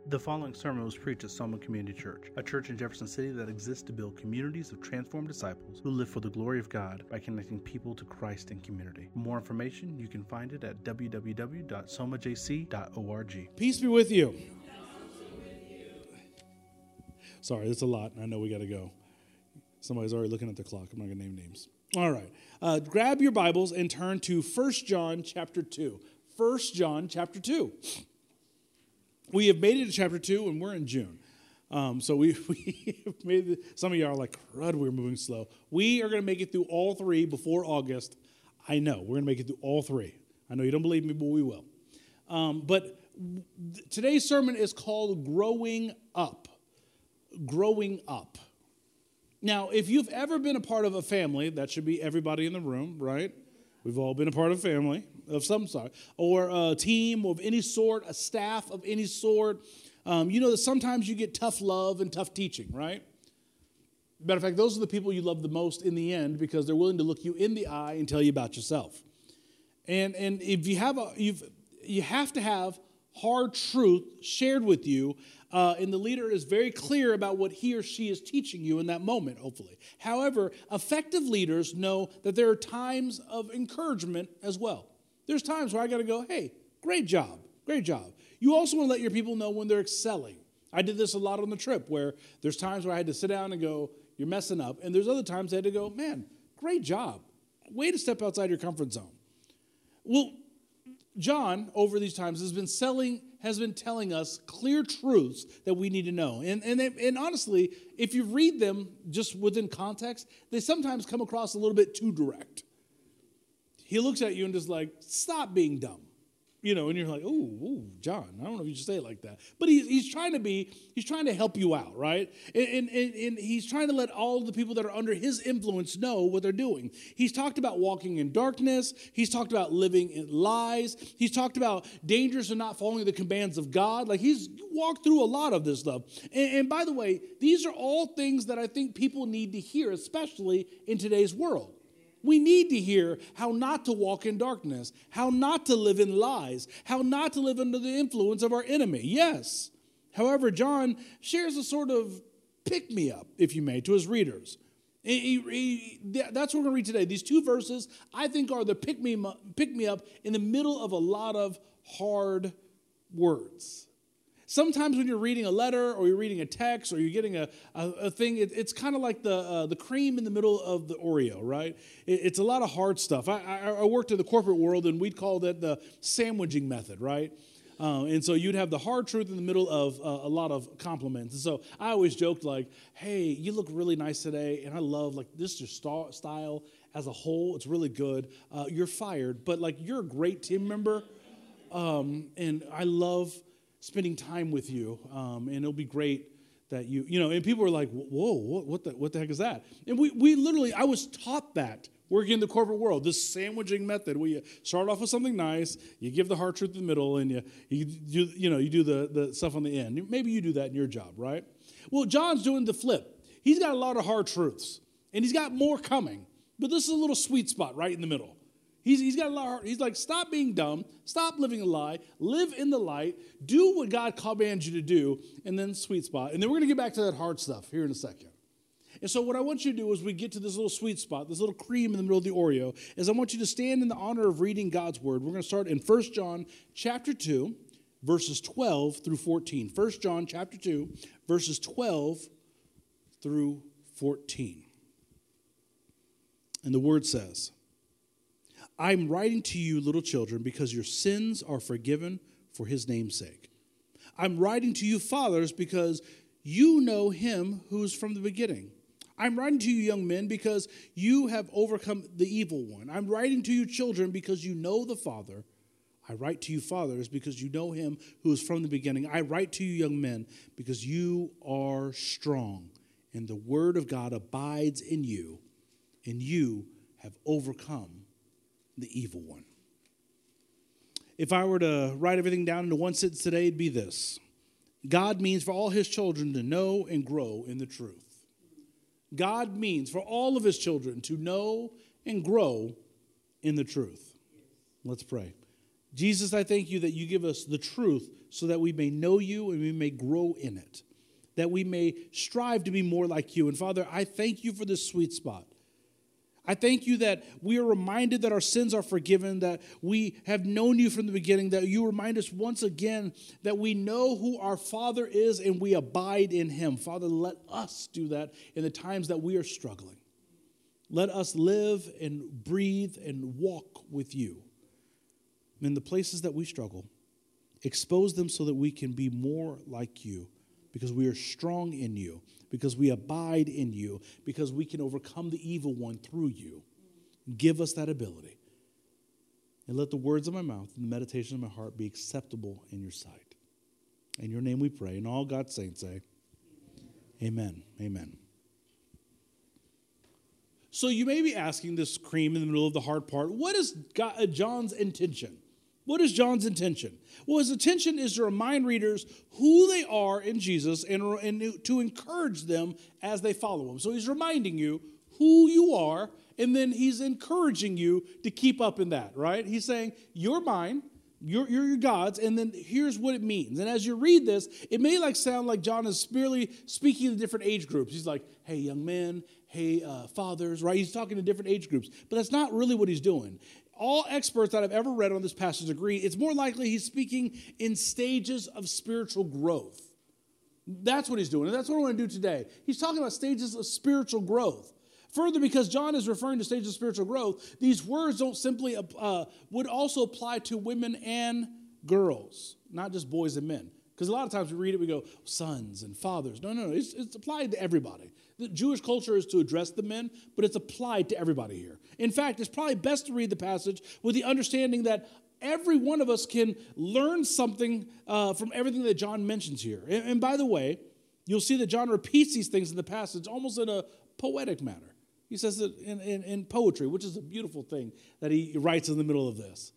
The following sermon was preached at Soma Community Church, a church in Jefferson City that exists to build communities of transformed disciples who live for the glory of God by connecting people to Christ in community. For more information, you can find it at www.somajc.org. Peace be with you. Sorry, that's a lot, and I know we got to go. Somebody's already looking at the clock. I'm not going to name names. All right. Grab your Bibles and turn to 1 John chapter 2. 1 John chapter 2. We have made it to chapter 2, and we're in June. So we made it. Some of y'all are like, crud, we're moving slow. We are going to make it through all three before August. I know. We're going to make it through all three. I know you don't believe me, but we will. Today's sermon is called Growing Up. Growing Up. Now, if you've ever been a part of a family, that should be everybody in the room, right? We've all been a part of a family of some sort, or a team of any sort, a staff of any sort. You know that sometimes you get tough love and tough teaching, right? Matter of fact, those are the people you love the most in the end because they're willing to look you in the eye and tell you about yourself. And if you have you have to have hard truth shared with you, and the leader is very clear about what he or she is teaching you in that moment, hopefully. However, effective leaders know that there are times of encouragement as well. There's times where I got to go, hey, great job, great job. You also want to let your people know when they're excelling. I did this a lot on the trip where there's times where I had to sit down and go, you're messing up. And there's other times I had to go, man, great job. Way to step outside your comfort zone. Well, John, over these times, has been telling us clear truths that we need to know. And honestly, if you read them just within context, they sometimes come across a little bit too direct. He looks at you and just like, stop being dumb. You know, and you're like, ooh, John, I don't know if you should say it like that. But he's trying to help you out, right? And he's trying to let all the people that are under his influence know what they're doing. He's talked about walking in darkness. He's talked about living in lies. He's talked about dangers of not following the commands of God. Like he's walked through a lot of this stuff. And by the way, these are all things that I think people need to hear, especially in today's world. We need to hear how not to walk in darkness, how not to live in lies, how not to live under the influence of our enemy. Yes. However, John shares a sort of pick-me-up, if you may, to his readers. That's what we're going to read today. These two verses, I think, are the pick-me-up in the middle of a lot of hard words. Sometimes when you're reading a letter or you're reading a text or you're getting a thing, it's kind of like the cream in the middle of the Oreo, right? It's a lot of hard stuff. I worked in the corporate world, and we'd call that the sandwiching method, right? And so you'd have the hard truth in the middle of a lot of compliments. And so I always joked like, hey, you look really nice today, and I love, like, this is your style as a whole. It's really good. You're fired, but, like, you're a great team member, and I love spending time with you, and it'll be great that you know, and people were like, whoa, what the heck is that? And we literally, I was taught that working in the corporate world, this sandwiching method where you start off with something nice, you give the hard truth in the middle, and you do the stuff on the end. Maybe you do that in your job, right? Well, John's doing the flip. He's got a lot of hard truths, and he's got more coming, but this is a little sweet spot right in the middle. He's got a lot of heart. He's like, stop being dumb, stop living a lie, live in the light, do what God commands you to do, and then sweet spot. And then we're going to get back to that hard stuff here in a second. And so what I want you to do as we get to this little sweet spot, this little cream in the middle of the Oreo, is I want you to stand in the honor of reading God's word. We're going to start in 1 John chapter 2, verses 12 through 14. 1 John chapter 2, verses 12 through 14. And the word says, I'm writing to you, little children, because your sins are forgiven for his name's sake. I'm writing to you, fathers, because you know him who is from the beginning. I'm writing to you, young men, because you have overcome the evil one. I'm writing to you, children, because you know the Father. I write to you, fathers, because you know him who is from the beginning. I write to you, young men, because you are strong, and the word of God abides in you, and you have overcome the evil one. If I were to write everything down into one sentence today, it'd be this. God means for all his children to know and grow in the truth. God means for all of his children to know and grow in the truth. Let's pray. Jesus, I thank you that you give us the truth so that we may know you and we may grow in it, that we may strive to be more like you. And Father, I thank you for this sweet spot. I thank you that we are reminded that our sins are forgiven, that we have known you from the beginning, that you remind us once again that we know who our Father is and we abide in him. Father, let us do that in the times that we are struggling. Let us live and breathe and walk with you. In the places that we struggle, expose them so that we can be more like you, because we are strong in you, because we abide in you, because we can overcome the evil one through you. Give us that ability. And let the words of my mouth and the meditation of my heart be acceptable in your sight. In your name we pray. And all God's saints say, amen. Amen. So you may be asking this cream in the middle of the hard part, what is John's intention? What is John's intention? Well, his intention is to remind readers who they are in Jesus and to encourage them as they follow him. So he's reminding you who you are, and then he's encouraging you to keep up in that, right? He's saying, you're mine, you're God's, and then here's what it means. And as you read this, it may sound like John is merely speaking to different age groups. He's like, hey, young men, hey, fathers, right? He's talking to different age groups, but that's not really what he's doing. All experts that I've ever read on this passage agree it's more likely he's speaking in stages of spiritual growth. That's what he's doing, and that's what I want to do today. He's talking about stages of spiritual growth. Further, because John is referring to stages of spiritual growth, these words don't simply would also apply to women and girls, not just boys and men. Because a lot of times we read it, we go, sons and fathers. No, it's applied to everybody. The Jewish culture is to address the men, but it's applied to everybody here. In fact, it's probably best to read the passage with the understanding that every one of us can learn something from everything that John mentions here. And by the way, you'll see that John repeats these things in the passage almost in a poetic manner. He says it in poetry, which is a beautiful thing that he writes in the middle of this.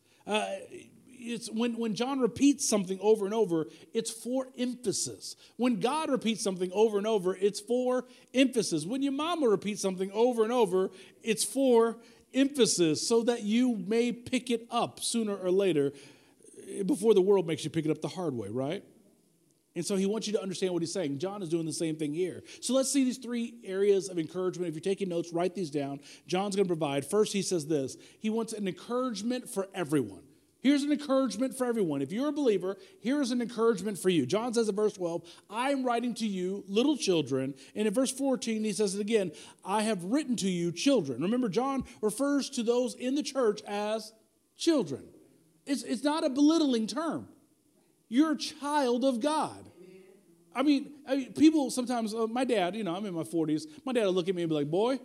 It's when John repeats something over and over, it's for emphasis. When God repeats something over and over, it's for emphasis. When your mama repeats something over and over, it's for emphasis so that you may pick it up sooner or later before the world makes you pick it up the hard way, right? And so he wants you to understand what he's saying. John is doing the same thing here. So let's see these three areas of encouragement. If you're taking notes, write these down. John's going to provide. First, he says this. He wants an encouragement for everyone. Here's an encouragement for everyone. If you're a believer, here is an encouragement for you. John says in verse 12, I am writing to you, little children. And in verse 14, he says it again, I have written to you, children. Remember, John refers to those in the church as children. It's not a belittling term. You're a child of God. I mean people sometimes, my dad, I'm in my 40s. My dad will look at me and be like, boy,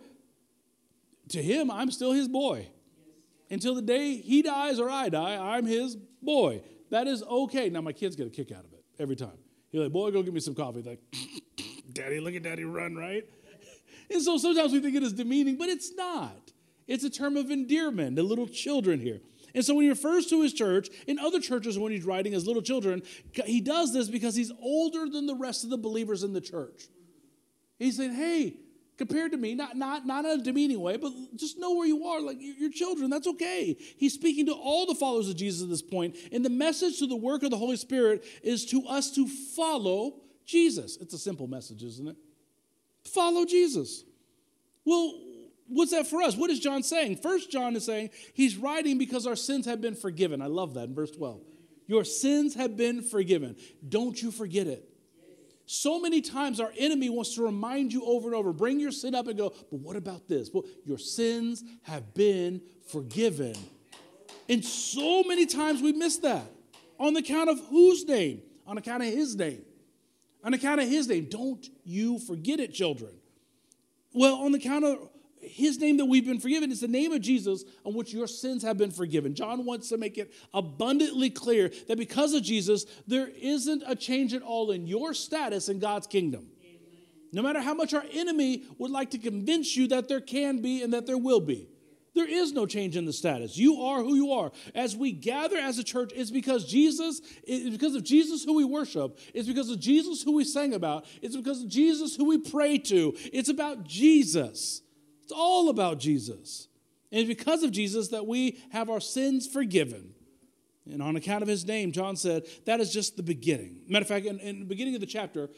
to him, I'm still his boy. Until the day he dies or I die, I'm his boy. That is okay. Now, my kids get a kick out of it every time. He's like, boy, go get me some coffee. Like, daddy, look at daddy run, right? And so sometimes we think it is demeaning, but it's not. It's a term of endearment, the little children here. And so when he refers to his church, in other churches when he's writing as little children, he does this because he's older than the rest of the believers in the church. He's saying, hey, compared to me, not in a demeaning way, but just know where you are. Like, you're children. That's okay. He's speaking to all the followers of Jesus at this point. And the message to the work of the Holy Spirit is to us to follow Jesus. It's a simple message, isn't it? Follow Jesus. Well, what's that for us? What is John saying? First, John is saying he's writing because our sins have been forgiven. I love that in verse 12. Your sins have been forgiven. Don't you forget it. So many times our enemy wants to remind you over and over, bring your sin up and go, but what about this? Well, your sins have been forgiven. And so many times we miss that. On the count of whose name? On account of his name. On account of his name. Don't you forget it, children. Well, on the count of his name that we've been forgiven, it's the name of Jesus on which your sins have been forgiven. John wants to make it abundantly clear that because of Jesus, there isn't a change at all in your status in God's kingdom. Amen. No matter how much our enemy would like to convince you that there can be and that there will be. There is no change in the status. You are who you are. As we gather as a church, it's because of Jesus who we worship. It's because of Jesus who we sang about. It's because of Jesus who we pray to. It's about Jesus. It's all about Jesus. And it's because of Jesus that we have our sins forgiven. And on account of his name, John said, that is just the beginning. Matter of fact, in the beginning of the chapter,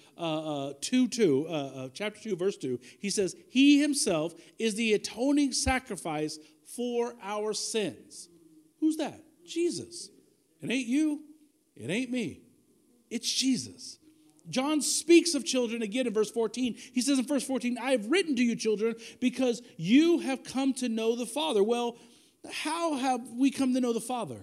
chapter 2, verse 2, he says, he himself is the atoning sacrifice for our sins. Who's that? Jesus. It ain't you. It ain't me. It's Jesus. John speaks of children again in verse 14. He says in verse 14, I have written to you, children, because you have come to know the Father. Well, how have we come to know the Father?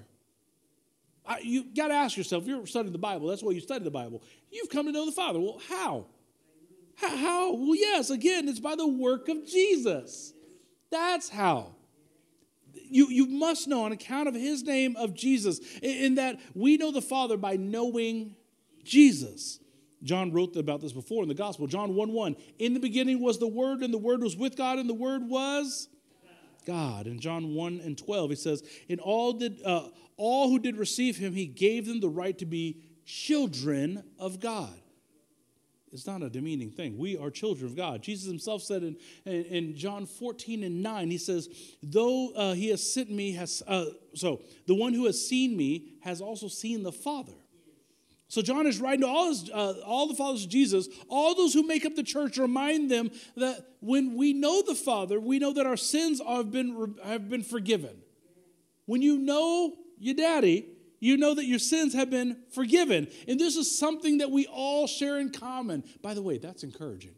You got to ask yourself, if you're studying the Bible, that's why you study the Bible. You've come to know the Father. Well, how? How? Well, yes, again, it's by the work of Jesus. That's how. You must know on account of his name of Jesus, in that we know the Father by knowing Jesus. John wrote about this before in the gospel. John 1:1, in the beginning was the Word, and the Word was with God, and the Word was God. In John 1:12, he says, in all who did receive him, he gave them the right to be children of God. It's not a demeaning thing. We are children of God. Jesus himself said in John 14:9, he says, though he has sent me, the one who has seen me has also seen the Father. So John is writing to all the followers of Jesus, all those who make up the church, remind them that when we know the Father, we know that our sins have been forgiven. When you know your daddy, you know that your sins have been forgiven. And this is something that we all share in common. By the way, that's encouraging.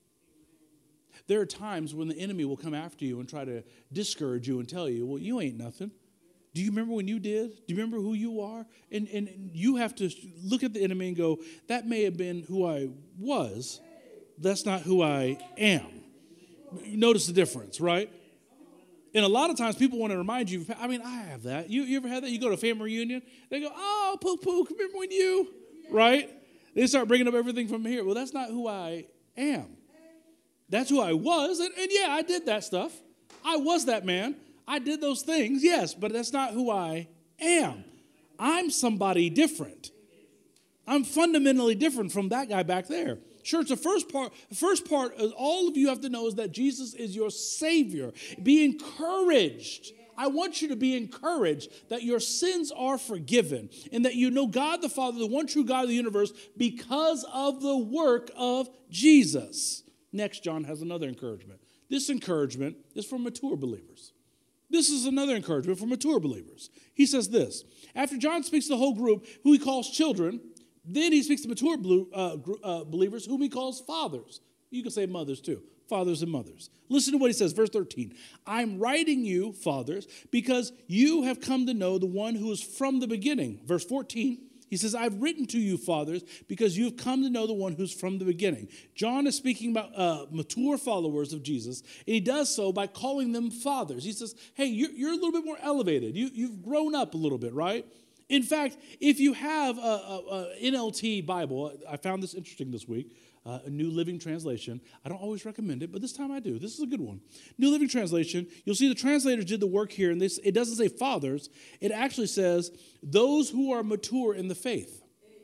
There are times when the enemy will come after you and try to discourage you and tell you, well, you ain't nothing. Do you remember when you did? Do you remember who you are? And you have to look at the enemy and go, that may have been who I was. That's not who I am. Notice the difference, right? And a lot of times people want to remind you, I mean, I have that. You ever had that? You go to a family reunion, they go, oh, poo-poo, remember when you, right? They start bringing up everything from here. Well, that's not who I am. That's who I was. And yeah, I did that stuff. I was that man. I did those things, yes, but that's not who I am. I'm somebody different. I'm fundamentally different from that guy back there. Church, the first part is all of you have to know is that Jesus is your Savior. Be encouraged. I want you to be encouraged that your sins are forgiven and that you know God the Father, the one true God of the universe, because of the work of Jesus. Next, John has another encouragement. This encouragement is for mature believers. This is another encouragement for mature believers. He says this, after John speaks to the whole group, who he calls children, then he speaks to mature believers, whom he calls fathers. You can say mothers too, fathers and mothers. Listen to what he says, verse 13. I'm writing you, fathers, because you have come to know the one who is from the beginning. Verse 14, he says, I've written to you, fathers, because you've come to know the one who's from the beginning. John is speaking about mature followers of Jesus, and he does so by calling them fathers. He says, hey, you're a little bit more elevated. You've grown up a little bit, right? In fact, if you have a NLT Bible, I found this interesting this week, a New Living Translation. I don't always recommend it, but this time I do. This is a good one. New Living Translation, you'll see the translators did the work here, and it doesn't say fathers. It actually says those who are mature in the faith.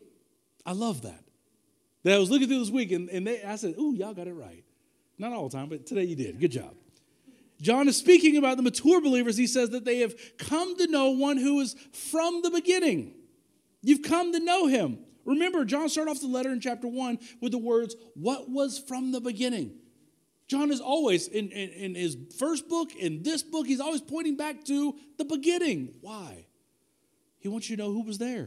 I love that. I was looking through this week, and I said, ooh, y'all got it right. Not all the time, but today you did. Good job. John is speaking about the mature believers. He says that they have come to know one who is from the beginning. You've come to know him. Remember, John started off the letter in chapter 1 with the words, what was from the beginning? John is always, in his first book, in this book, he's always pointing back to the beginning. Why? He wants you to know who was there.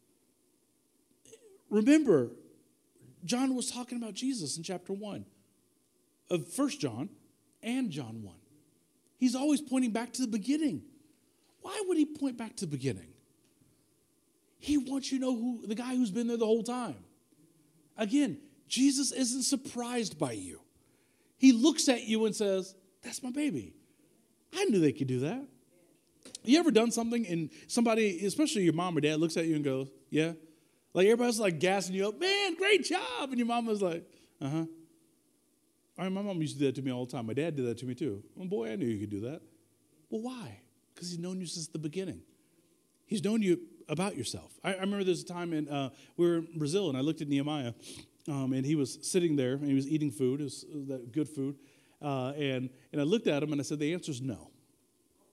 Remember, John was talking about Jesus in chapter 1 of 1 John and John 1. He's always pointing back to the beginning. Why would he point back to the beginning? He wants you to know who the guy who's been there the whole time. Again, Jesus isn't surprised by you. He looks at you and says, that's my baby. I knew they could do that. You ever done something and somebody, especially your mom or dad, looks at you and goes, yeah? Like everybody's like gassing you up, man, great job. And your mom was like, uh-huh. My mom used to do that to me all the time. My dad did that to me too. Well, boy, I knew you could do that. Well, why? Because he's known you since the beginning. He's known you about yourself. I remember there's a time we were in Brazil, and I looked at Nehemiah, and he was sitting there, and he was eating food. It was good food. And I looked at him, and I said, the answer's no.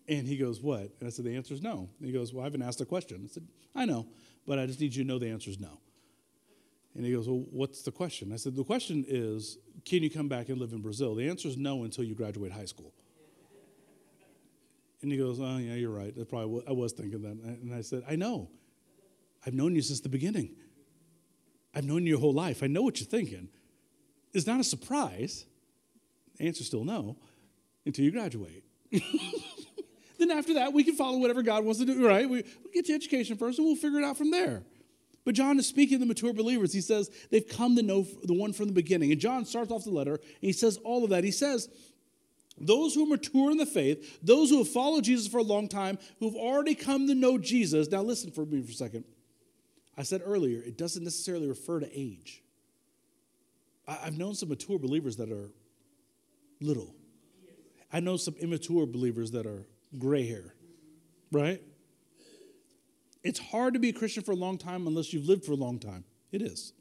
And he goes, what? And I said, the answer is no. And he goes, well, I haven't asked a question. I said, I know, but I just need you to know the answer is no. And he goes, well, what's the question? I said, the question is, can you come back and live in Brazil? The answer is no until you graduate high school. And he goes, oh, yeah, you're right. That's probably what I was thinking that. And I said, I know. I've known you since the beginning. I've known you your whole life. I know what you're thinking. It's not a surprise. The answer's still no until you graduate. Then after that, we can follow whatever God wants to do, right? We'll get your education first, and we'll figure it out from there. But John is speaking to the mature believers. He says they've come to know the one from the beginning. And John starts off the letter, and he says all of that. He says, those who are mature in the faith, those who have followed Jesus for a long time, who have already come to know Jesus. Now listen for me for a second. I said earlier, it doesn't necessarily refer to age. I've known some mature believers that are little. I know some immature believers that are gray hair, right? It's hard to be a Christian for a long time unless you've lived for a long time. It is.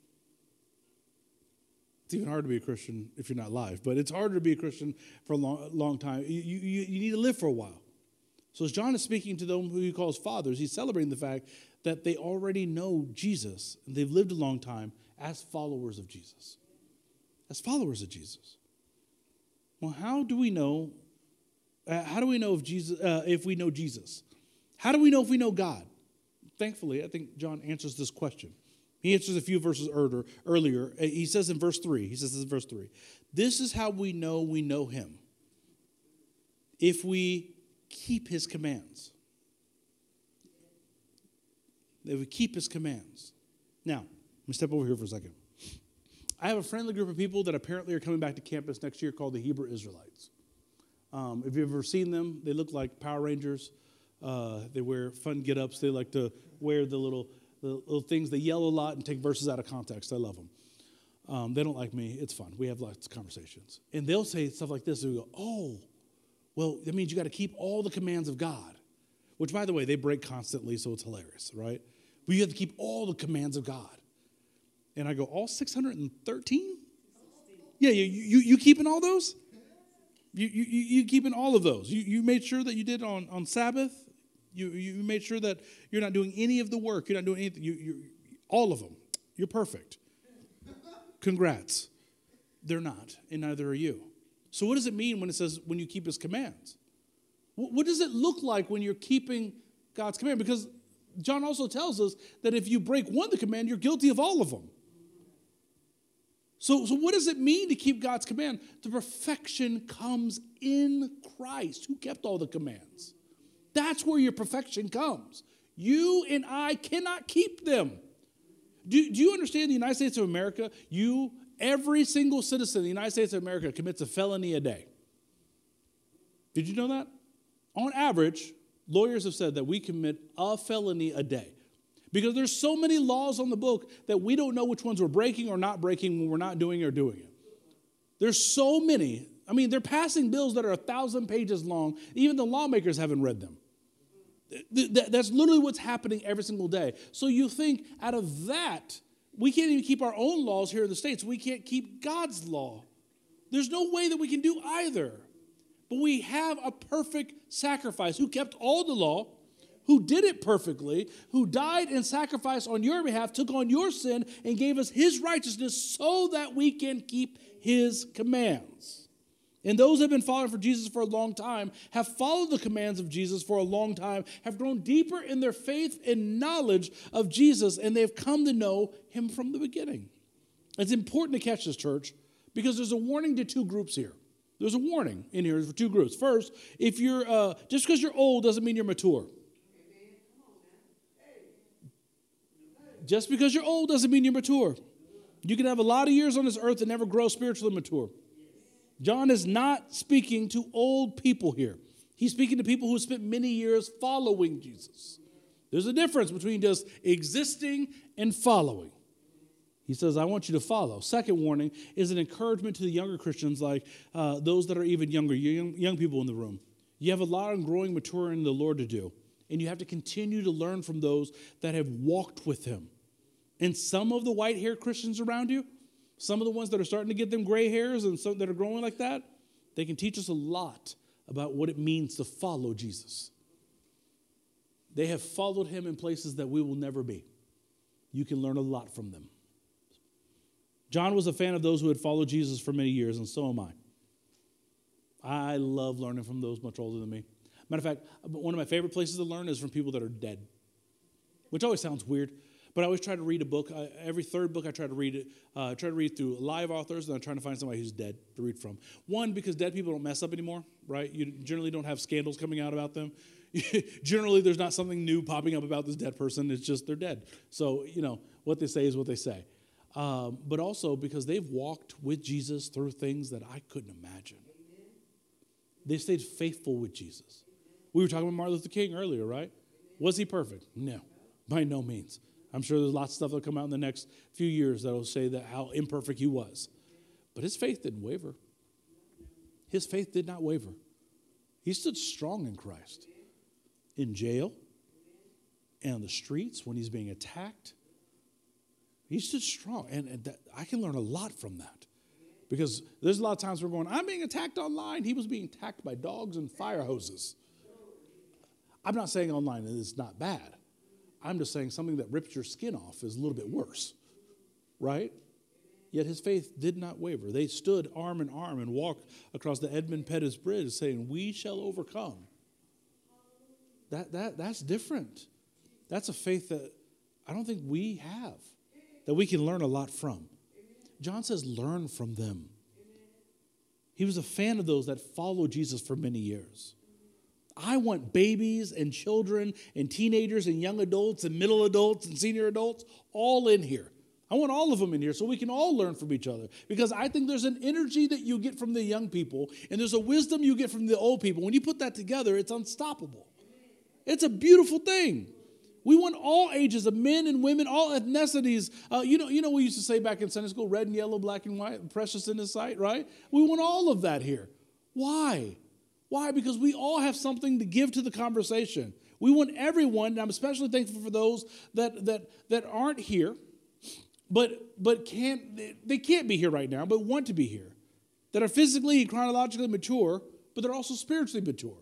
It's even hard to be a Christian if you're not live, but it's harder to be a Christian for a long time. You need to live for a while. So as John is speaking to them who he calls fathers, he's celebrating the fact that they already know Jesus, and they've lived a long time as followers of Jesus. As followers of Jesus. Well, how do we know if we know Jesus? How do we know if we know God? Thankfully, I think John answers this question. He answers a few verses earlier. He says in verse 3, this is how we know him, if we keep his commands. If we keep his commands. Now, let me step over here for a second. I have a friendly group of people that apparently are coming back to campus next year called the Hebrew Israelites. If you've ever seen them, they look like Power Rangers. They wear fun get-ups. They like to wear the little things. They yell a lot and take verses out of context. I love them. They don't like me. It's fun. We have lots of conversations. And they'll say stuff like this. They'll go, oh, well, that means you got to keep all the commands of God. Which, by the way, they break constantly, so it's hilarious, right? But you have to keep all the commands of God. And I go, all 613? Yeah, you keeping all those? You keeping all of those. You made sure that you did on Sabbath. You made sure that you're not doing any of the work. You're not doing anything. All of them. You're perfect. Congrats. They're not, and neither are you. So what does it mean when it says when you keep his commands? What does it look like when you're keeping God's command? Because John also tells us that if you break one of the command, you're guilty of all of them. So what does it mean to keep God's command? The perfection comes in Christ, who kept all the commands. That's where your perfection comes. You and I cannot keep them. Do you understand the United States of America? Every single citizen of the United States of America commits a felony a day. Did you know that? On average, lawyers have said that we commit a felony a day. Because there's so many laws on the book that we don't know which ones we're breaking or not breaking when we're not doing or doing it. There's so many. I mean, they're passing bills that are 1,000 pages long. Even the lawmakers haven't read them. That's literally what's happening every single day. So you think out of that, we can't even keep our own laws here in the States. We can't keep God's law. There's no way that we can do either. But we have a perfect sacrifice who kept all the law, who did it perfectly, who died and sacrificed on your behalf, took on your sin, and gave us his righteousness so that we can keep his commands. And those who have been following for Jesus for a long time have followed the commands of Jesus for a long time, have grown deeper in their faith and knowledge of Jesus, and they've come to know him from the beginning. It's important to catch this, church, because there's a warning to two groups here. There's a warning in here for two groups. First, if you're just because you're old doesn't mean you're mature. Just because you're old doesn't mean you're mature. You can have a lot of years on this earth and never grow spiritually mature. John is not speaking to old people here. He's speaking to people who spent many years following Jesus. There's a difference between just existing and following. He says, I want you to follow. Second warning is an encouragement to the younger Christians, like those that are even younger, young people in the room. You have a lot of growing, maturing in the Lord to do. And you have to continue to learn from those that have walked with him. And some of the white-haired Christians around you, some of the ones that are starting to get them gray hairs and some that are growing like that, they can teach us a lot about what it means to follow Jesus. They have followed him in places that we will never be. You can learn a lot from them. John was a fan of those who had followed Jesus for many years, and so am I. I love learning from those much older than me. Matter of fact, one of my favorite places to learn is from people that are dead, which always sounds weird, but I always try to read a book. Every third book I try to read it. I try to read through live authors, and I'm trying to find somebody who's dead to read from. One, because dead people don't mess up anymore, right? You generally don't have scandals coming out about them. Generally, there's not something new popping up about this dead person. It's just they're dead. So, what they say is what they say. But also because they've walked with Jesus through things that I couldn't imagine. They stayed faithful with Jesus. We were talking about Martin Luther King earlier, right? Was he perfect? No, by no means. I'm sure there's lots of stuff that'll come out in the next few years that'll say that how imperfect he was. But his faith didn't waver. His faith did not waver. He stood strong in Christ. In jail, and on the streets when he's being attacked. He stood strong. And I can learn a lot from that. Because there's a lot of times we're going, I'm being attacked online. He was being attacked by dogs and fire hoses. I'm not saying online is not bad. I'm just saying something that rips your skin off is a little bit worse. Right? Yet his faith did not waver. They stood arm in arm and walked across the Edmund Pettus Bridge saying, we shall overcome. That's different. That's a faith that I don't think we have, that we can learn a lot from. John says, learn from them. He was a fan of those that followed Jesus for many years. I want babies and children and teenagers and young adults and middle adults and senior adults all in here. I want all of them in here so we can all learn from each other. Because I think there's an energy that you get from the young people and there's a wisdom you get from the old people. When you put that together, it's unstoppable. It's a beautiful thing. We want all ages of men and women, all ethnicities. You know we used to say back in Sunday school, red and yellow, black and white, precious in His sight, right? We want all of that here. Why? Why? Because we all have something to give to the conversation. We want everyone, and I'm especially thankful for those that aren't here, but they can't be here right now, but want to be here, that are physically and chronologically mature, but they're also spiritually mature.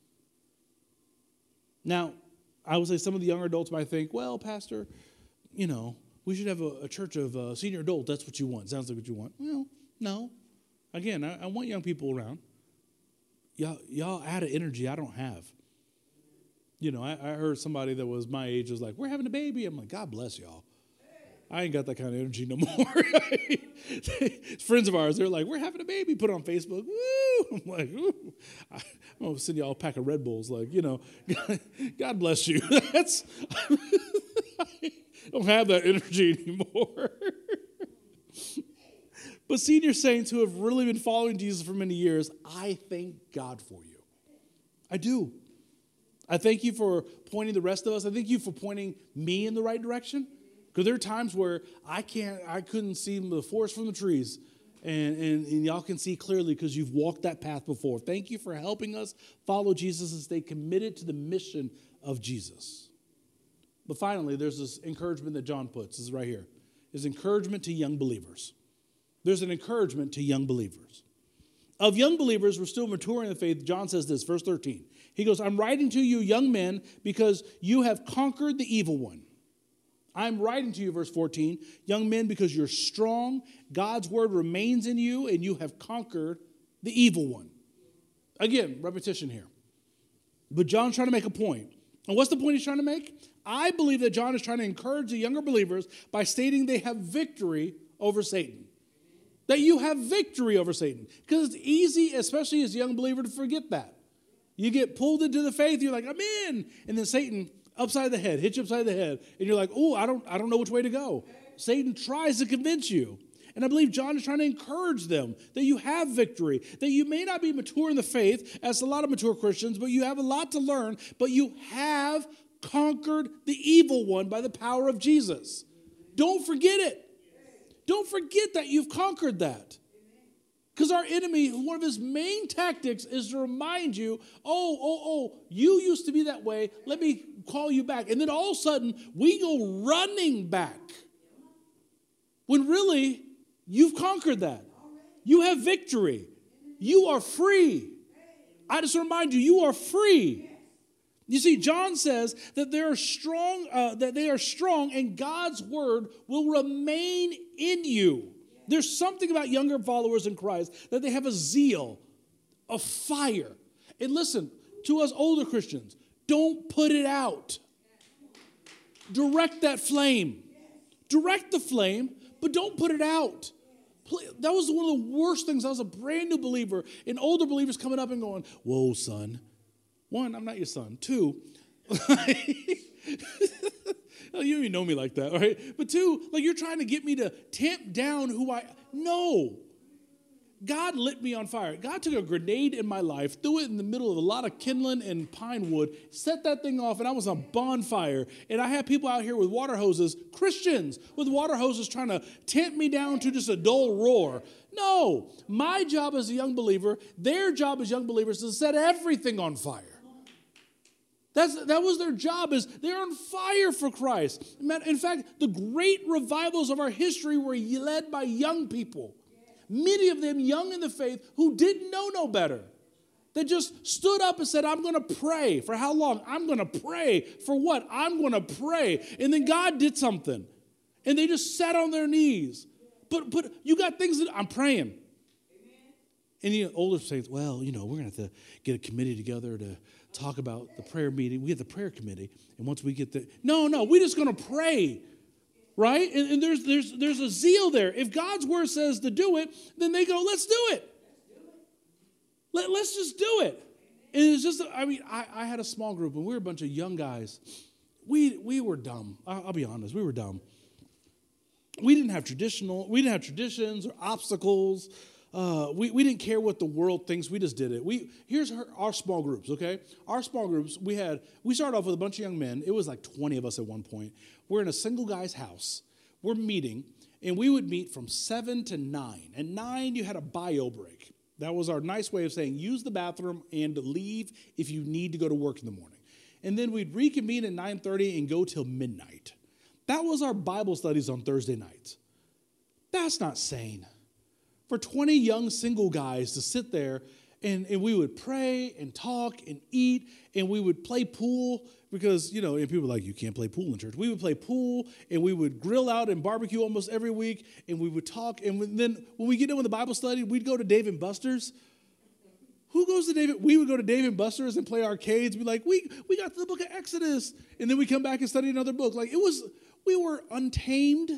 Now, I would say some of the younger adults might think, well, Pastor, we should have a church of senior adults. That's what you want. Sounds like what you want. Well, no. Again, I want young people around. Y'all add an energy I don't have. I heard somebody that was my age was like, we're having a baby. I'm like, God bless y'all. I ain't got that kind of energy no more. Friends of ours, they're like, we're having a baby. Put it on Facebook. Woo! I'm like, ooh. I'm going to send y'all a pack of Red Bulls. Like, God bless you. I don't have that energy anymore. But senior saints who have really been following Jesus for many years, I thank God for you. I do. I thank you for pointing the rest of us. I thank you for pointing me in the right direction. Because there are times where I couldn't see the forest from the trees. And y'all can see clearly because you've walked that path before. Thank you for helping us follow Jesus and stay committed to the mission of Jesus. But finally, there's this encouragement that John puts. This is right here. His encouragement to young believers. There's an encouragement to young believers. Of young believers who are still maturing in the faith, John says this, verse 13. He goes, I'm writing to you, young men, because you have conquered the evil one. I'm writing to you, verse 14, young men, because you're strong, God's word remains in you, and you have conquered the evil one. Again, repetition here. But John's trying to make a point. And what's the point he's trying to make? I believe that John is trying to encourage the younger believers by stating they have victory over Satan. That you have victory over Satan. Because it's easy, especially as a young believer, to forget that. You get pulled into the faith, you're like, I'm in. And then Satan, upside the head, hits you upside the head. And you're like, oh, I don't know which way to go. Satan tries to convince you. And I believe John is trying to encourage them that you have victory, that you may not be mature in the faith, as a lot of mature Christians, but you have a lot to learn, but you have conquered the evil one by the power of Jesus. Don't forget it. Don't forget that you've conquered that. Because our enemy, one of his main tactics is to remind you, you used to be that way. Let me call you back. And then all of a sudden, we go running back. When really, you've conquered that. You have victory. You are free. I just remind you, you are free. You see, John says that they are strong, and God's word will remain in you. There's something about younger followers in Christ that they have a zeal, a fire. And listen, to us older Christians, don't put it out. Direct that flame. Direct the flame, but don't put it out. That was one of the worst things. I was a brand new believer, and older believers coming up and going, whoa, son. One, I'm not your son. Two, you don't even know me like that, right? But two, like you're trying to get me to tamp down no. God lit me on fire. God took a grenade in my life, threw it in the middle of a lot of kindling and pine wood, set that thing off, and I was on bonfire. And I had people out here with water hoses, Christians with water hoses trying to tamp me down to just a dull roar. No, my job as a young believer, their job as young believers is to set everything on fire. That was their job, is they're on fire for Christ. In fact, the great revivals of our history were led by young people. Many of them young in the faith who didn't know no better. They just stood up and said, I'm going to pray. For how long? I'm going to pray. For what? I'm going to pray. And then God did something. And they just sat on their knees. But you got things that I'm praying. And older saints, well, we're going to have to get a committee together to talk about the prayer meeting. We have the prayer committee. And once we get no, we're just going to pray. Right? And there's a zeal there. If God's word says to do it, then they go, let's do it. Let's just do it. And it's just, I had a small group, and we were a bunch of young guys. We were dumb. I'll be honest. We were dumb. We didn't have traditions or obstacles. We didn't care what the world thinks. We just did it. Here's our small groups, okay? Our small groups, we started off with a bunch of young men. It was like 20 of us at one point. We're in a single guy's house. We're meeting, and we would meet from 7 to 9. At 9, you had a bio break. That was our nice way of saying use the bathroom and leave if you need to go to work in the morning. And then we'd reconvene at 9:30 and go till midnight. That was our Bible studies on Thursday nights. That's not sane. For 20 young single guys to sit there and we would pray and talk and eat, and we would play pool because, and people are like, you can't play pool in church. We would play pool, and we would grill out and barbecue almost every week, and we would talk. And then when we get done with the Bible study, we'd go to Dave & Buster's. Who goes to Dave? We would go to Dave & Buster's and play arcades. Be like, we got to the book of Exodus. And then we come back and study another book. Like we were untamed.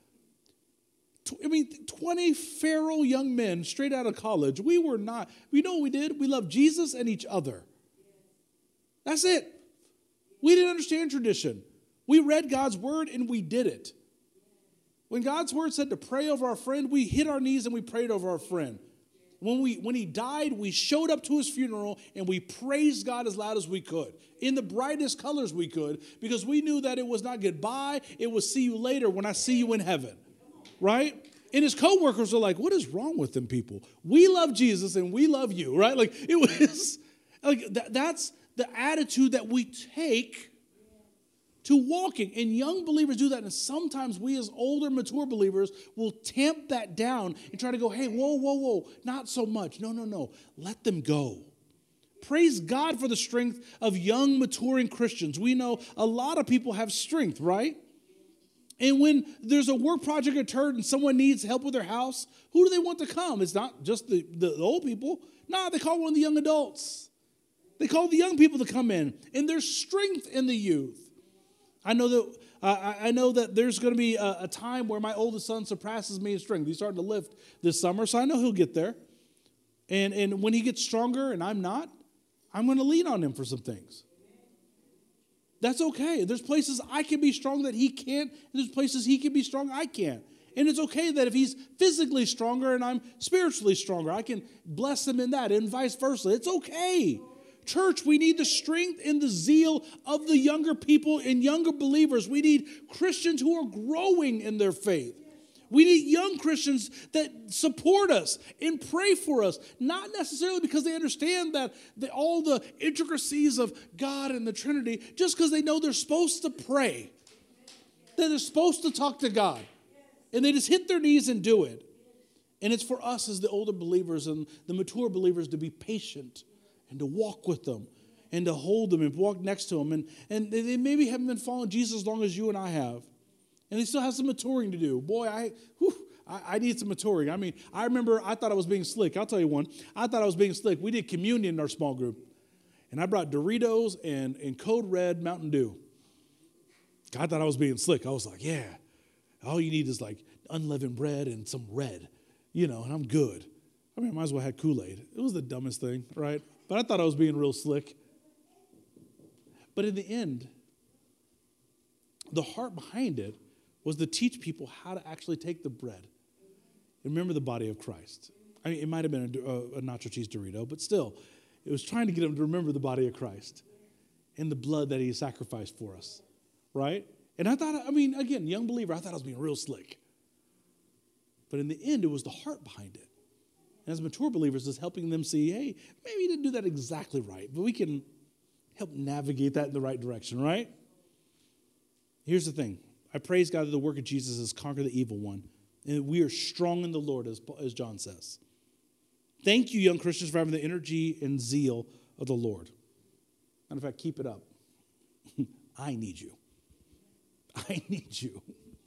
20 feral young men straight out of college. We were not. You know what we did? We loved Jesus and each other. That's it. We didn't understand tradition. We read God's word and we did it. When God's word said to pray over our friend, we hit our knees and we prayed over our friend. When he died, we showed up to his funeral and we praised God as loud as we could, in the brightest colors we could, because we knew that it was not goodbye, it was see you later when I see you in heaven. Right? And his co-workers are like, what is wrong with them people? We love Jesus and we love you, right? Like it was like that's the attitude that we take to walking. And young believers do that. And sometimes we as older, mature believers will tamp that down and try to go, hey, whoa, not so much. No. Let them go. Praise God for the strength of young, maturing Christians. We know a lot of people have strength, right? And when there's a work project occurred and someone needs help with their house, who do they want to come? It's not just the old people. No, they call one of the young adults. They call the young people to come in. And there's strength in the youth. I know that there's going to be a time where my oldest son surpasses me in strength. He's starting to lift this summer, so I know he'll get there. And when he gets stronger and I'm not, I'm going to lean on him for some things. That's okay. There's places I can be strong that he can't. And there's places he can be strong I can't. And it's okay that if he's physically stronger and I'm spiritually stronger, I can bless him in that and vice versa. It's okay. Church, we need the strength and the zeal of the younger people and younger believers. We need Christians who are growing in their faith. We need young Christians that support us and pray for us, not necessarily because they understand that all the intricacies of God and the Trinity, just because they know they're supposed to pray, that they're supposed to talk to God, and they just hit their knees and do it. And it's for us as the older believers and the mature believers to be patient and to walk with them and to hold them and walk next to them. And they maybe haven't been following Jesus as long as you and I have. And they still have some maturing to do. Boy, I need some maturing. I mean, I remember I thought I was being slick. I'll tell you one. I thought I was being slick. We did communion in our small group. And I brought Doritos and Code Red Mountain Dew. I thought I was being slick. I was like, yeah, all you need is like unleavened bread and some red, and I'm good. I mean, I might as well have Kool-Aid. It was the dumbest thing, right? But I thought I was being real slick. But in the end, the heart behind it was to teach people how to actually take the bread and remember the body of Christ. I mean, it might have been a nacho cheese Dorito, but still, it was trying to get them to remember the body of Christ and the blood that he sacrificed for us, right? And I thought, again, young believer, I thought I was being real slick. But in the end, it was the heart behind it. And as mature believers, it's helping them see, hey, maybe you didn't do that exactly right, but we can help navigate that in the right direction, right? Here's the thing. I praise God that the work of Jesus has conquered the evil one, and we are strong in the Lord, as John says. Thank you, young Christians, for having the energy and zeal of the Lord. And in fact, keep it up. I need you. I need you.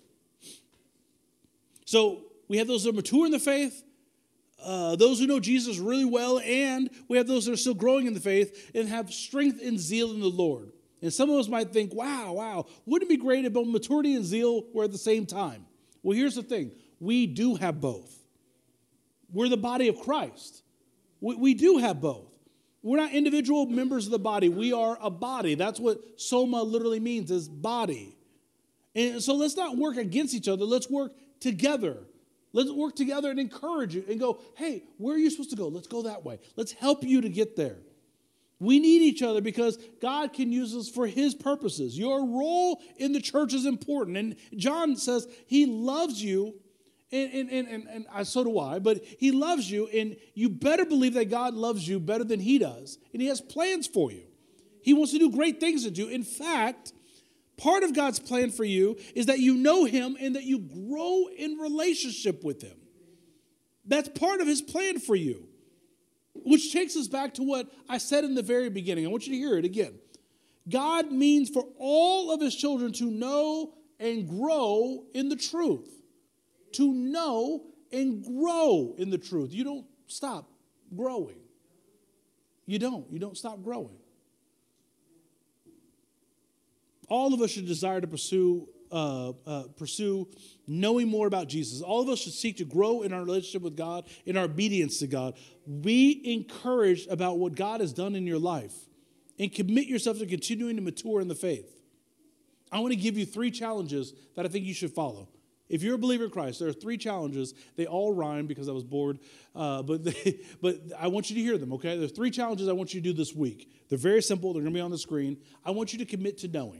So we have those that are mature in the faith, those who know Jesus really well, and we have those that are still growing in the faith and have strength and zeal in the Lord. And some of us might think, wow, wouldn't it be great if both maturity and zeal were at the same time? Well, here's the thing. We do have both. We're the body of Christ. We do have both. We're not individual members of the body. We are a body. That's what soma literally means, is body. And so let's not work against each other. Let's work together. Let's work together and encourage you and go, hey, where are you supposed to go? Let's go that way. Let's help you to get there. We need each other because God can use us for his purposes. Your role in the church is important. And John says he loves you, and so do I, but he loves you, and you better believe that God loves you better than he does. And he has plans for you. He wants to do great things with you. In fact, part of God's plan for you is that you know him and that you grow in relationship with him. That's part of his plan for you. Which takes us back to what I said in the very beginning. I want you to hear it again. God means for all of his children to know and grow in the truth. To know and grow in the truth. You don't stop growing. You don't stop growing. All of us should desire to pursue knowing more about Jesus. All of us should seek to grow in our relationship with God, in our obedience to God. Be encouraged about what God has done in your life and commit yourself to continuing to mature in the faith. I want to give you 3 challenges that I think you should follow. If you're a believer in Christ, there are 3 challenges. They all rhyme because I was bored, but I want you to hear them, okay? There's 3 challenges I want you to do this week. They're very simple. They're going to be on the screen. I want you to commit to knowing.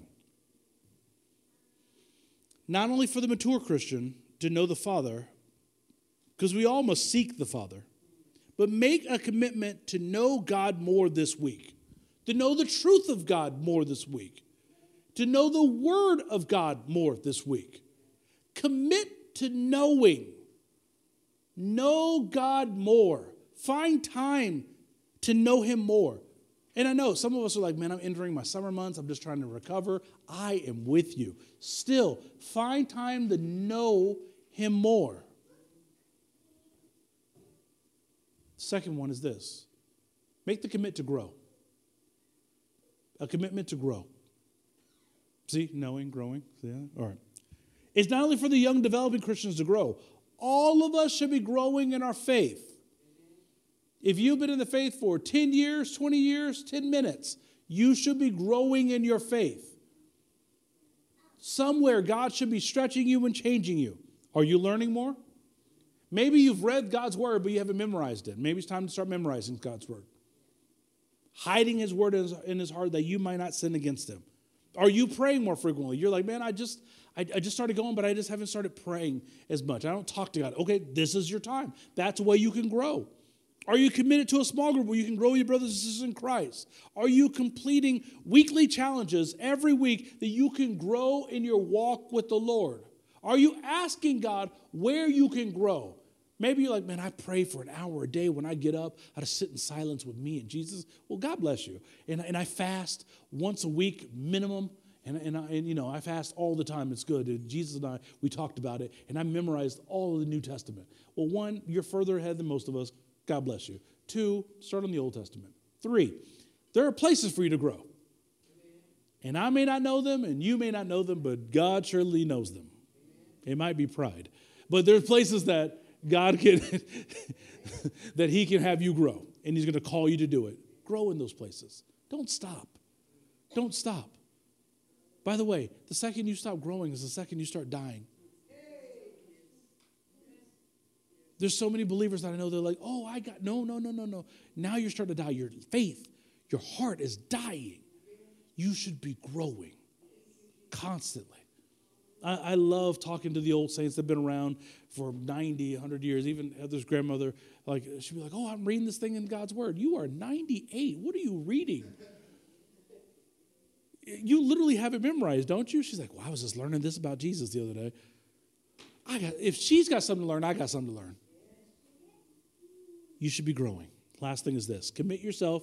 Not only for the mature Christian to know the Father, because we all must seek the Father, but make a commitment to know God more this week, to know the truth of God more this week, to know the Word of God more this week. Commit to knowing. Know God more. Find time to know him more. And I know some of us are like, man, I'm entering my summer months. I'm just trying to recover. I am with you. Still, find time to know him more. Second one is this. Make the commitment to grow. A commitment to grow. See, knowing, growing. See that? All right. It's not only for the young developing Christians to grow. All of us should be growing in our faith. If you've been in the faith for 10 years, 20 years, 10 minutes, you should be growing in your faith. Somewhere God should be stretching you and changing you. Are you learning more? Maybe you've read God's word, but you haven't memorized it. Maybe it's time to start memorizing God's word. Hiding his word in his heart that you might not sin against him. Are you praying more frequently? You're like, man, I just started going, but I just haven't started praying as much. I don't talk to God. Okay, this is your time. That's a way you can grow. Are you committed to a small group where you can grow your brothers and sisters in Christ? Are you completing weekly challenges every week that you can grow in your walk with the Lord? Are you asking God where you can grow? Maybe you're like, man, I pray for an hour a day when I get up. I just sit in silence with me and Jesus. Well, God bless you. And I fast once a week minimum. And I fast all the time. It's good. And Jesus and I, we talked about it. And I memorized all of the New Testament. Well, 1, you're further ahead than most of us. God bless you. 2, start on the Old Testament. 3, there are places for you to grow. And I may not know them, and you may not know them, but God surely knows them. It might be pride. But there's places that God can, that he can have you grow. And he's going to call you to do it. Grow in those places. Don't stop. Don't stop. By the way, the second you stop growing is the second you start dying. There's so many believers that I know, they're like, oh, no. Now you're starting to die. Your faith, your heart is dying. You should be growing constantly. I love talking to the old saints that have been around for 90, 100 years. Even Heather's grandmother, she'd be like, oh, I'm reading this thing in God's word. You are 98. What are you reading? You literally have it memorized, don't you? She's like, well, I was just learning this about Jesus the other day. If she's got something to learn, I got something to learn. You should be growing. Last thing is this. Commit yourself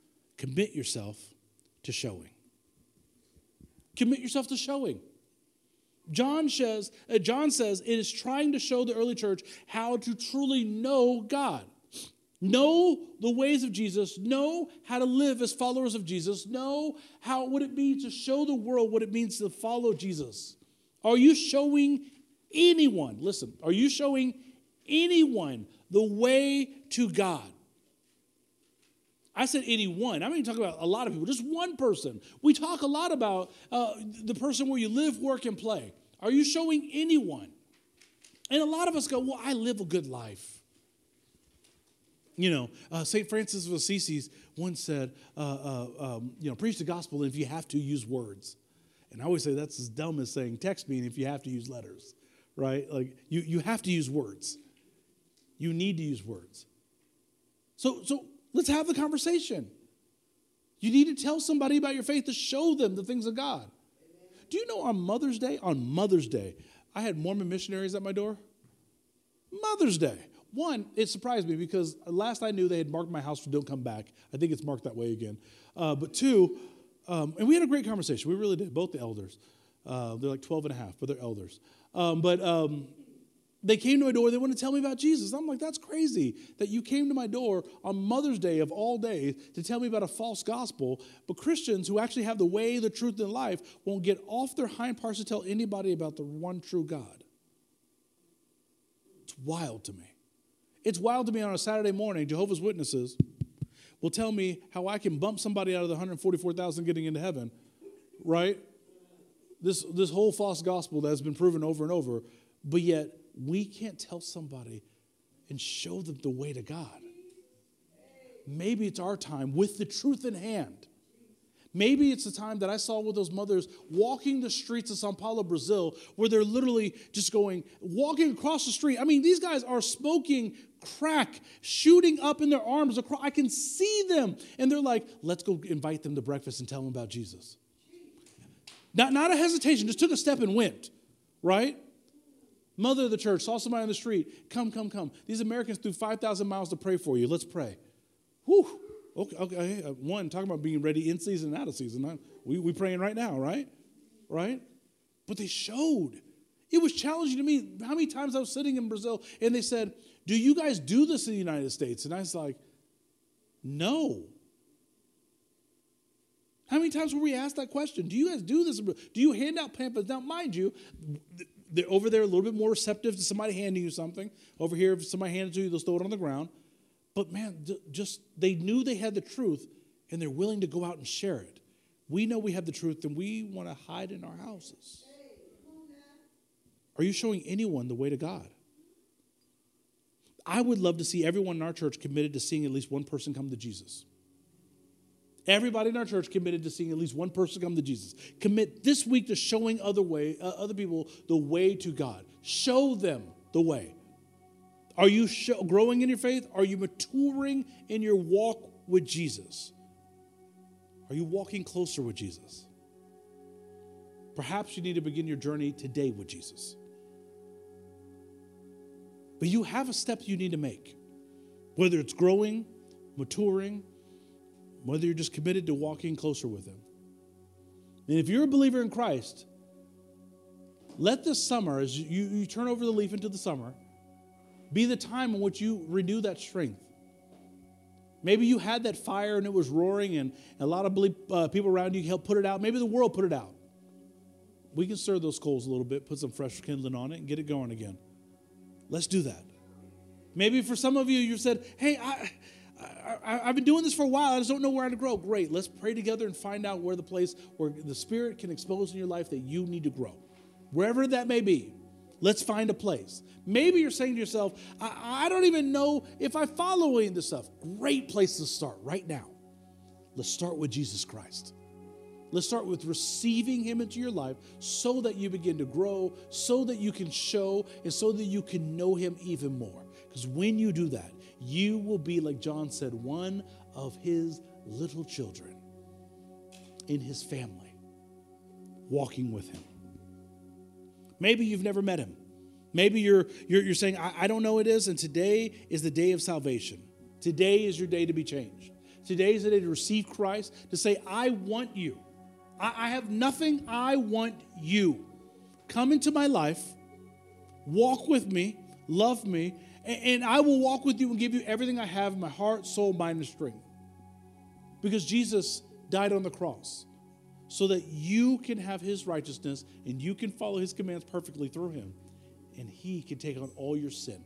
to showing. Commit yourself to showing. John says it is trying to show the early church how to truly know God. Know the ways of Jesus. Know how to live as followers of Jesus. Know what it means to show the world what it means to follow Jesus. Are you showing anyone, listen, are you showing anyone the way to God? I said anyone. I'm not even talking about a lot of people, just one person. We talk a lot about the person where you live, work, and play. Are you showing anyone? And a lot of us go, well, I live a good life. St. Francis of Assisi once said, preach the gospel if you have to use words. And I always say that's as dumb as saying text me if you have to use letters, right? Like you have to use words. You need to use words. So let's have the conversation. You need to tell somebody about your faith to show them the things of God. Amen. Do you know on Mother's Day, I had Mormon missionaries at my door? Mother's Day. One, it surprised me because last I knew they had marked my house for don't come back. I think it's marked that way again. But 2, and we had a great conversation. We really did, both the elders. They're like 12 and a half, but they're elders. They came to my door. They wanted to tell me about Jesus. I'm like, that's crazy that you came to my door on Mother's Day of all days to tell me about a false gospel. But Christians who actually have the way, the truth, and life won't get off their hind parts to tell anybody about the one true God. It's wild to me. It's wild to me on a Saturday morning, Jehovah's Witnesses will tell me how I can bump somebody out of the 144,000 getting into heaven, right? This whole false gospel that has been proven over and over, but yet we can't tell somebody and show them the way to God. Maybe it's our time with the truth in hand. Maybe it's the time that I saw with those mothers walking the streets of Sao Paulo, Brazil, where they're literally just walking across the street. I mean, these guys are smoking crack, shooting up in their arms. I can see them. And they're like, let's go invite them to breakfast and tell them about Jesus. Not a hesitation, just took a step and went, right? Mother of the church, saw somebody on the street. Come. These Americans flew 5,000 miles to pray for you. Let's pray. Whew. Okay. One, talking about being ready in season and out of season. We praying right now, right? Right? But they showed. It was challenging to me. How many times I was sitting in Brazil and they said, do you guys do this in the United States? And I was like, no. How many times were we asked that question? Do you guys do this? Do you hand out pamphlets? Now, mind you, they're over there a little bit more receptive to somebody handing you something. Over here, if somebody hands it to you, they'll throw it on the ground. But man, they knew they had the truth, and they're willing to go out and share it. We know we have the truth, and we want to hide in our houses. Are you showing anyone the way to God? I would love to see everyone in our church committed to seeing at least one person come to Jesus. Everybody in our church committed to seeing at least one person come to Jesus. Commit this week to showing other people the way to God. Show them the way. Are you growing in your faith? Are you maturing in your walk with Jesus? Are you walking closer with Jesus? Perhaps you need to begin your journey today with Jesus. But you have a step you need to make, whether it's growing, maturing, whether you're just committed to walking closer with him. And if you're a believer in Christ, let this summer, as you turn over the leaf into the summer, be the time in which you renew that strength. Maybe you had that fire and it was roaring and a lot of people around you helped put it out. Maybe the world put it out. We can stir those coals a little bit, put some fresh kindling on it and get it going again. Let's do that. Maybe for some of you, you said, hey, I've been doing this for a while. I just don't know where to grow. Great. Let's pray together and find out where the place where the Spirit can expose in your life that you need to grow. Wherever that may be, let's find a place. Maybe you're saying to yourself, I don't even know if I follow any of this stuff. Great place to start right now. Let's start with Jesus Christ. Let's start with receiving him into your life so that you begin to grow, so that you can show, and so that you can know him even more. Because when you do that, you will be, like John said, one of his little children in his family, walking with him. Maybe you've never met him. Maybe you're saying, I don't know what it is, and today is the day of salvation. Today is your day to be changed. Today is the day to receive Christ, to say, I want you. I have nothing, I want you. Come into my life, walk with me, love me, and I will walk with you and give you everything I have in my heart, soul, mind, and strength. Because Jesus died on the cross so that you can have his righteousness and you can follow his commands perfectly through him, and he can take on all your sin.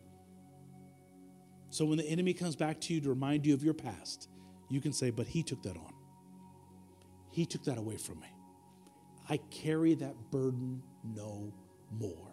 So when the enemy comes back to you to remind you of your past, you can say, but he took that on. He took that away from me. I carry that burden no more.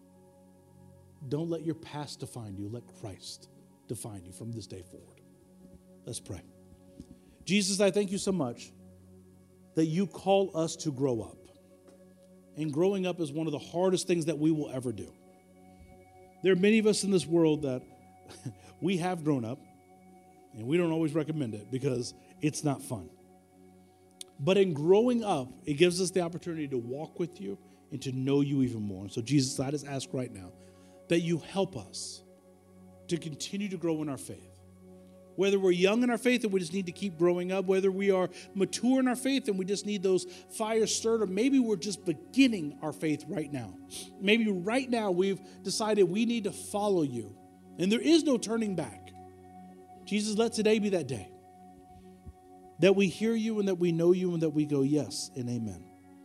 Don't let your past define you. Let Christ define you from this day forward. Let's pray. Jesus, I thank you so much that you call us to grow up. And growing up is one of the hardest things that we will ever do. There are many of us in this world that we have grown up, and we don't always recommend it because it's not fun. But in growing up, it gives us the opportunity to walk with you and to know you even more. And so, Jesus, I just ask right now that you help us to continue to grow in our faith. Whether we're young in our faith and we just need to keep growing up, whether we are mature in our faith and we just need those fires stirred, or maybe we're just beginning our faith right now. Maybe right now we've decided we need to follow you, and there is no turning back. Jesus, let today be that day that we hear you and that we know you and that we go, yes and amen.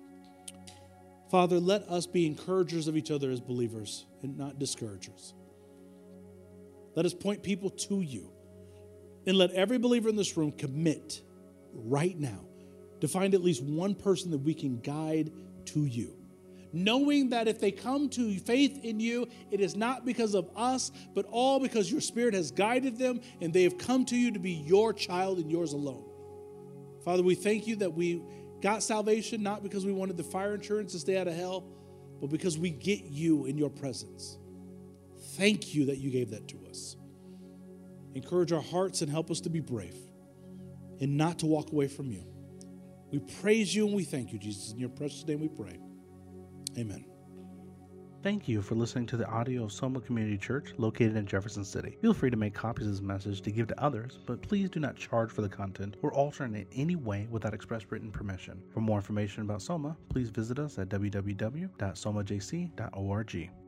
Father, let us be encouragers of each other as believers and not discouragers. Let us point people to you. And let every believer in this room commit right now to find at least one person that we can guide to you. Knowing that if they come to faith in you, it is not because of us, but all because your Spirit has guided them and they have come to you to be your child and yours alone. Father, we thank you that we got salvation not because we wanted the fire insurance to stay out of hell, but because we get you in your presence. Thank you that you gave that to us. Encourage our hearts and help us to be brave and not to walk away from you. We praise you and we thank you, Jesus. In your precious name we pray. Amen. Thank you for listening to the audio of Soma Community Church located in Jefferson City. Feel free to make copies of this message to give to others, but please do not charge for the content or alter it in any way without express written permission. For more information about Soma, please visit us at www.somajc.org.